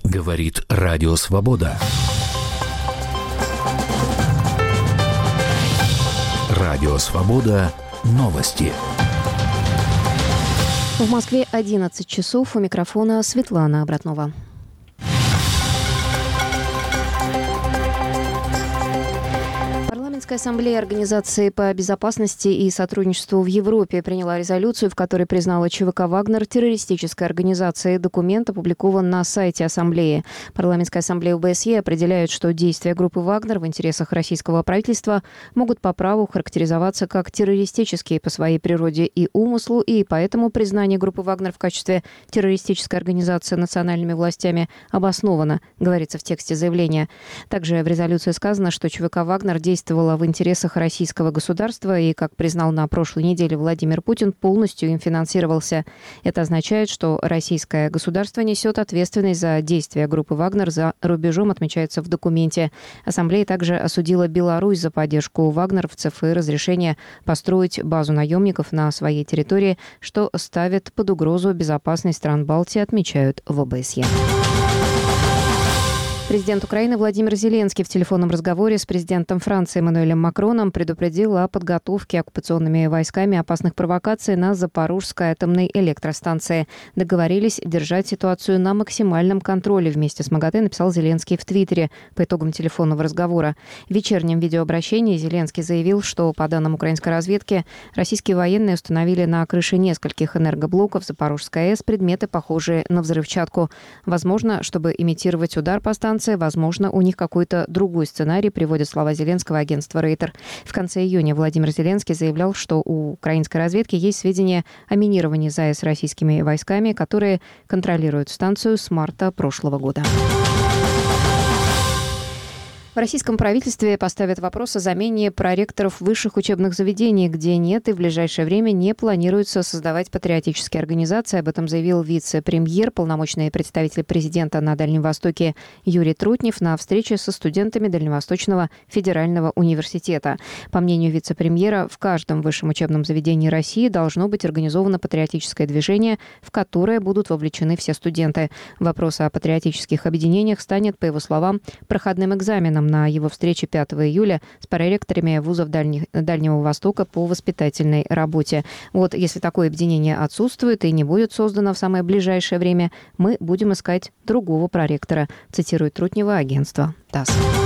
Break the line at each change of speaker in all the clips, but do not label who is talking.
Говорит Радио Свобода. Радио Свобода. Новости.
В Москве 11 часов. У микрофона Светлана Обратнова. Парламентская ассамблея Организации по безопасности и сотрудничеству в Европе приняла резолюцию, в которой признала ЧВК «Вагнер» террористической организацией. Документ опубликован на сайте ассамблеи. Парламентская ассамблея ОБСЕ определяет, что действия группы «Вагнер» в интересах российского правительства могут по праву характеризоваться как террористические по своей природе и умыслу, и поэтому признание группы «Вагнер» в качестве террористической организации национальными властями обосновано, говорится в тексте заявления. Также в резолюции сказано, что ЧВК «Вагнер» действовала в интересах российского государства и, как признал на прошлой неделе Владимир Путин, полностью им финансировался. Это означает, что российское государство несет ответственность за действия группы «Вагнер» за рубежом, отмечается в документе. Ассамблея также осудила Беларусь за поддержку вагнеровцев и разрешение построить базу наемников на своей территории, что ставит под угрозу безопасность стран Балтии, отмечают в ОБСЕ. Президент Украины Владимир Зеленский в телефонном разговоре с президентом Франции Эммануэлем Макроном предупредил о подготовке оккупационными войсками опасных провокаций на Запорожской атомной электростанции. Договорились держать ситуацию на максимальном контроле вместе с МАГАТЭ, написал Зеленский в Твиттере по итогам телефонного разговора. В вечернем видеообращении Зеленский заявил, что, по данным украинской разведки, российские военные установили на крыше нескольких энергоблоков Запорожской АЭС предметы, похожие на взрывчатку. Возможно, чтобы имитировать удар по станции, возможно, у них какой-то другой сценарий, приводят слова Зеленского агентства Рейтер. В конце июня Владимир Зеленский заявлял, что у украинской разведки есть сведения о минировании ЗАЭС российскими войсками, которые контролируют станцию с марта прошлого года. В российском правительстве поставят вопрос о замене проректоров высших учебных заведений, где нет и в ближайшее время не планируется создавать патриотические организации. Об этом заявил вице-премьер, полномочный представитель президента на Дальнем Востоке Юрий Трутнев на встрече со студентами Дальневосточного федерального университета. По мнению вице-премьера, в каждом высшем учебном заведении России должно быть организовано патриотическое движение, в которое будут вовлечены все студенты. Вопрос о патриотических объединениях станет, по его словам, проходным экзаменом на его встрече 5 июля с проректорами вузов Дальнего Востока по воспитательной работе. Вот если такое объединение отсутствует и не будет создано в самое ближайшее время, мы будем искать другого проректора, цитирует Трутнева агентство ТАСС.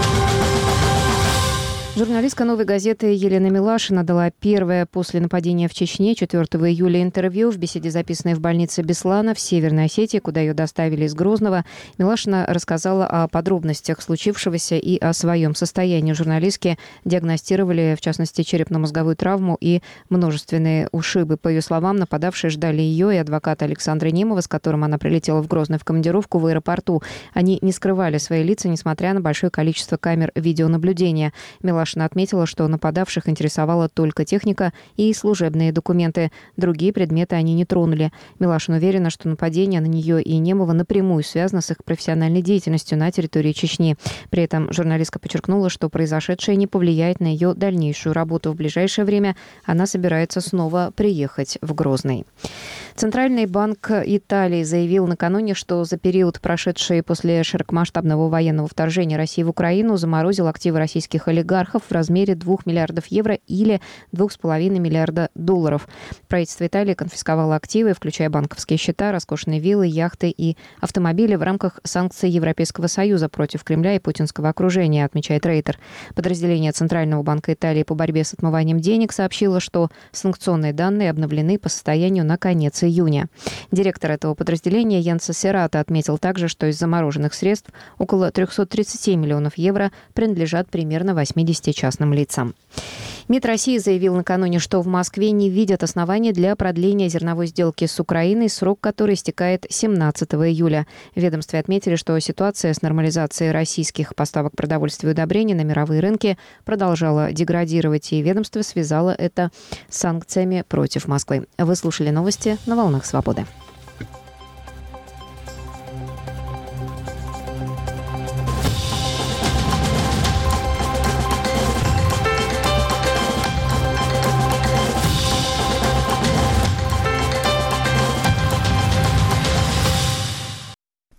Журналистка «Новой газеты» Елена Милашина дала первое после нападения в Чечне 4 июля интервью в беседе, записанной в больнице Беслана в Северной Осетии, куда ее доставили из Грозного. Милашина рассказала о подробностях случившегося и о своем состоянии. Журналистки диагностировали, в частности, черепно-мозговую травму и множественные ушибы. По ее словам, нападавшие ждали ее и адвоката Александра Немова, с которым она прилетела в Грозный в командировку в аэропорту. Они не скрывали свои лица, несмотря на большое количество камер видеонаблюдения. Милашина отметила, что нападавших интересовала только техника и служебные документы. Другие предметы они не тронули. Милашина уверена, что нападение на нее и Немова напрямую связано с их профессиональной деятельностью на территории Чечни. При этом журналистка подчеркнула, что произошедшее не повлияет на ее дальнейшую работу. В ближайшее время она собирается снова приехать в Грозный. Центральный банк Италии заявил накануне, что за период, прошедший после широкомасштабного военного вторжения России в Украину, заморозил активы российских олигархов в размере 2 миллиардов евро или 2,5 миллиарда долларов. Правительство Италии конфисковало активы, включая банковские счета, роскошные виллы, яхты и автомобили в рамках санкций Европейского Союза против Кремля и путинского окружения, отмечает Рейтер. Подразделение Центрального банка Италии по борьбе с отмыванием денег сообщило, что санкционные данные обновлены по состоянию на конец июня. Директор этого подразделения Янса Серата отметил также, что из замороженных средств около 330 миллионов евро принадлежат примерно 80 частным лицам. МИД России заявил накануне, что в Москве не видят оснований для продления зерновой сделки с Украиной, срок которой истекает 17 июля. В ведомстве отметили, что ситуация с нормализацией российских поставок продовольствия и удобрений на мировые рынки продолжала деградировать, и ведомство связало это с санкциями против Москвы. Вы слушали новости на «Волнах Свободы».